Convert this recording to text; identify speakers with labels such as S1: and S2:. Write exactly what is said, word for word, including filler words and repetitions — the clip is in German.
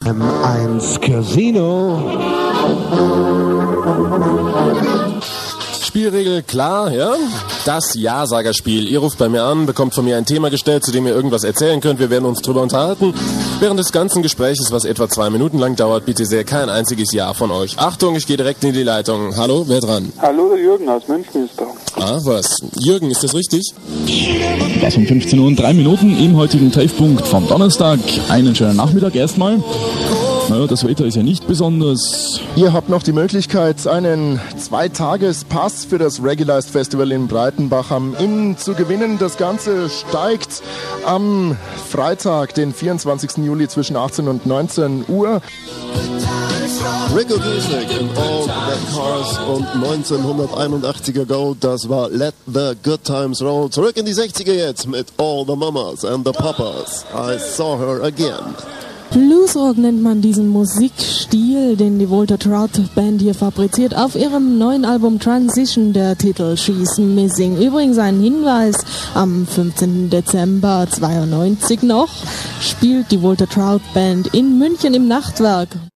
S1: M eins Casino.
S2: Spielregel klar, ja? Das Ja-Sager-Spiel. Ihr ruft bei mir an, bekommt von mir ein Thema gestellt, zu dem ihr irgendwas erzählen könnt. Wir werden uns drüber unterhalten. Während des ganzen Gespräches, was etwa zwei Minuten lang dauert, bitte sehr kein einziges Ja von euch. Achtung, ich gehe direkt in die Leitung. Hallo, wer dran?
S3: Hallo, der Jürgen aus München ist da.
S2: Ah, was? Jürgen, ist das richtig?
S4: Das um fünfzehn Uhr und drei Minuten im heutigen Treffpunkt vom Donnerstag. Einen schönen Nachmittag erstmal. Naja, das Wetter ist ja nicht besonders.
S5: Ihr habt noch die Möglichkeit, einen Zweitagespass für das Regulized Festival in Breitenbach am Inn zu gewinnen. Das Ganze steigt am Freitag, den vierundzwanzigsten Juli zwischen achtzehn und neunzehn Uhr.
S6: Rico Giesek in All the Cars und neunzehnhunderteinundachtziger Go, das war Let the Good Times Roll. Zurück in die sechziger jetzt mit All the Mamas and the Papas. I Saw Her Again.
S7: Bluesrock nennt man diesen Musikstil, den die Walter Trout Band hier fabriziert. Auf ihrem neuen Album Transition der Titel She's Missing. Übrigens ein Hinweis, am fünfzehnten Dezember zweiundneunzig noch spielt die Walter Trout Band in München im Nachtwerk.